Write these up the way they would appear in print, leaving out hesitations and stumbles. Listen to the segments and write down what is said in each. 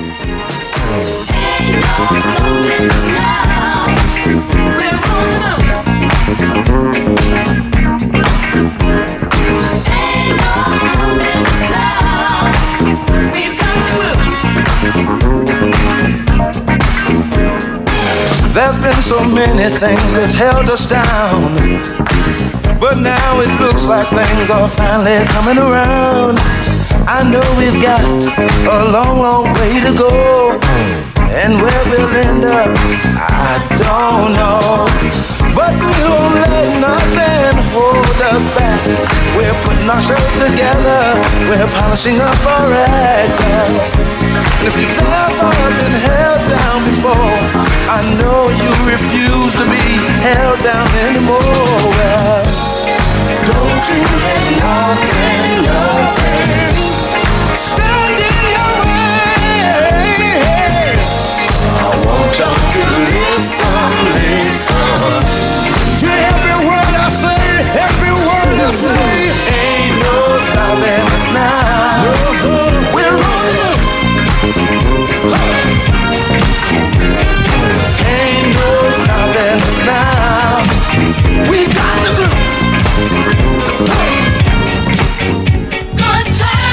Ain't no stopping us now. We're on the ain't no stopping us now. We've come through. There's been so many things that's held us down, but now it looks like things are finally coming around. I know we've got a long, long way to go, and where we'll end up, I don't know. But we won't let nothing hold us back. We're putting our show together, we're polishing up our act. And if you've ever been held down before, I know you refuse to be held down anymore. Well, don't you let nothing stand in your way. I want y'all to listen to every word I say, every word I say. Ain't no stopping us now. We're rolling. Ain't no stopping us now. We got the groove. Good time.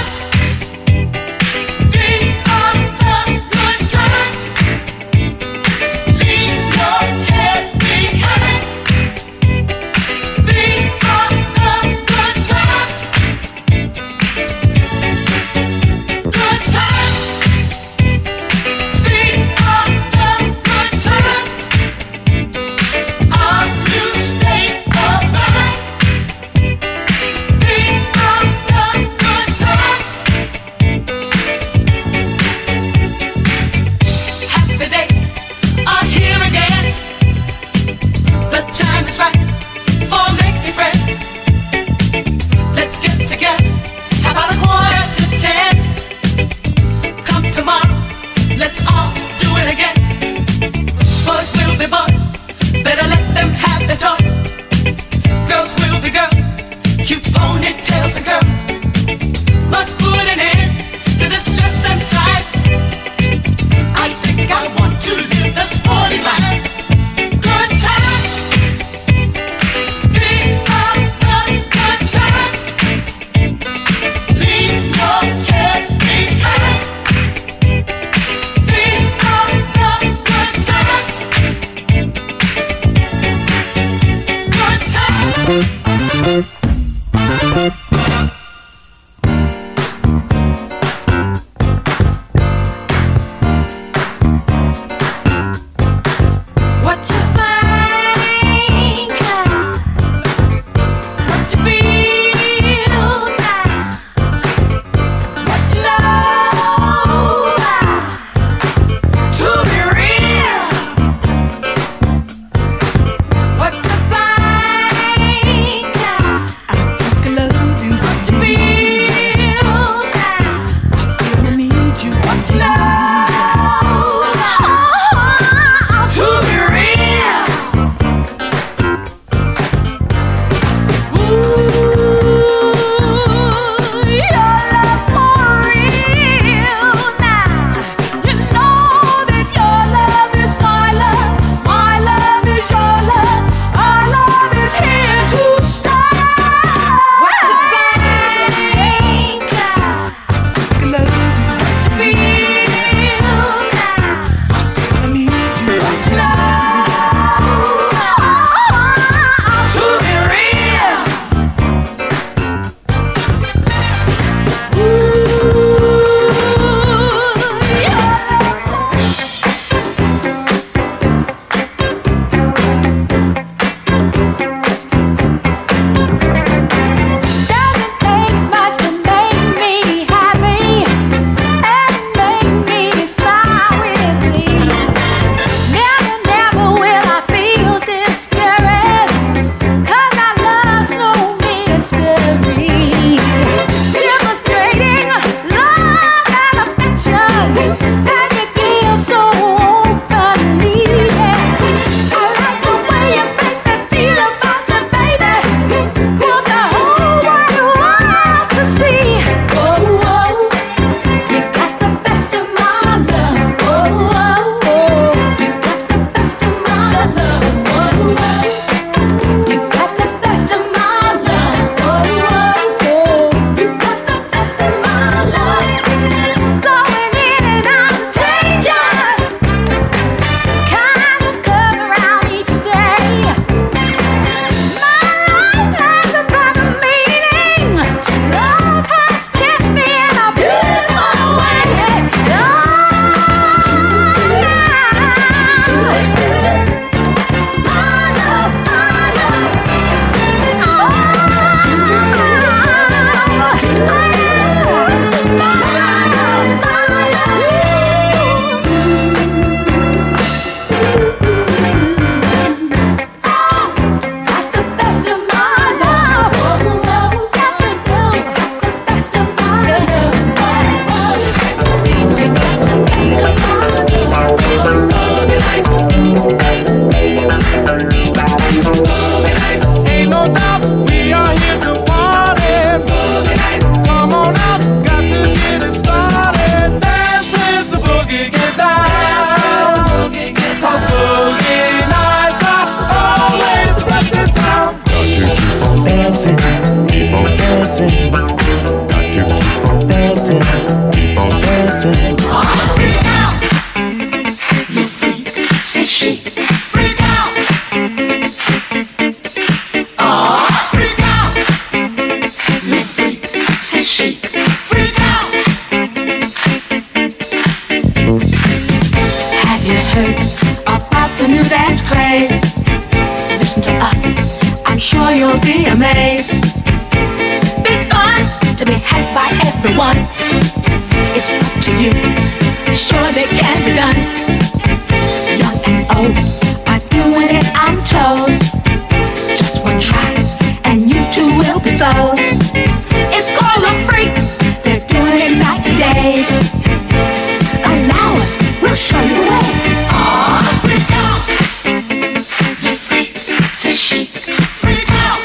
everyone. It's up to you. Surely can be done. Young and old are doing it, I'm told. Just one try, and you too will be sold. It's called a freak. They're doing it night and day. Allow us, we'll show you the way. Oh, freak out. You freak, says she. Freak out.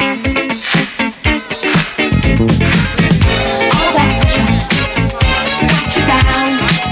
All that pressure got you down.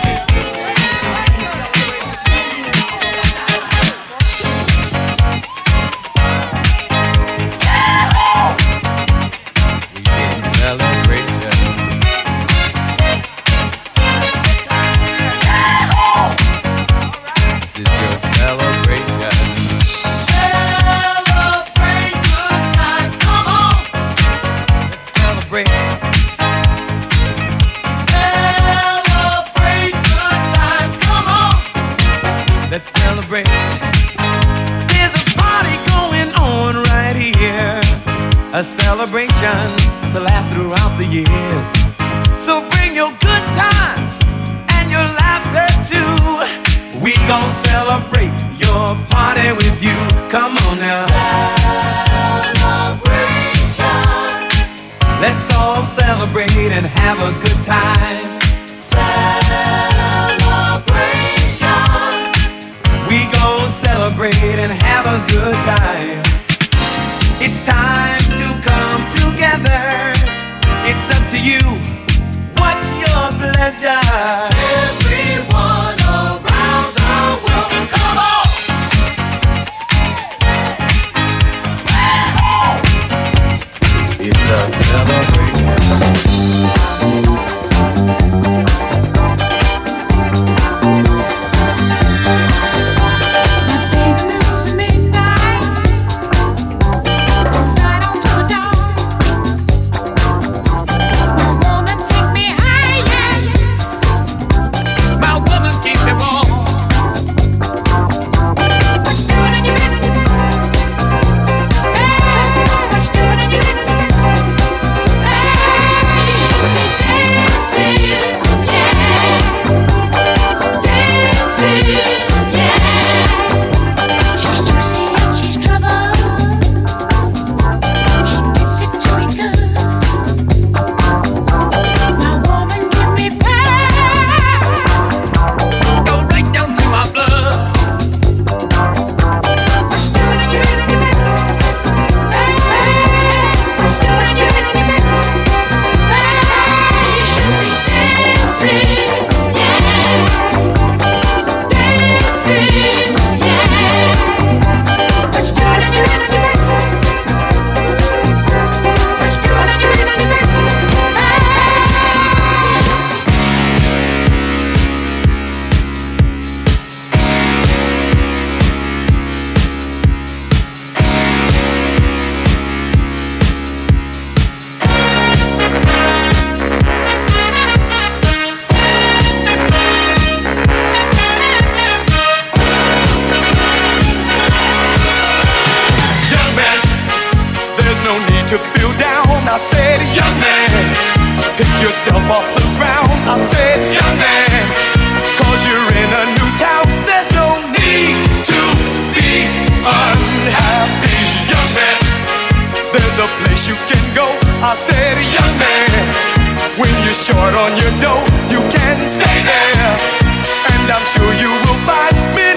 A celebration to last throughout the years. So bring your good times and your laughter too. We gon' celebrate your party with you. Come on now. Celebration. Let's all celebrate and have a good time. Celebration. We gon' celebrate and have a good time. It's time to come together. It's up to you. What's your pleasure? Everyone around the world, come on! It's a celebration. To feel down, I said, young man, pick yourself off the ground. I said, young man, cause you're in a new town. There's no need to be unhappy, young man. There's a place you can go. I said, young man, when you're short on your dough, you can stay there, and I'm sure you will find me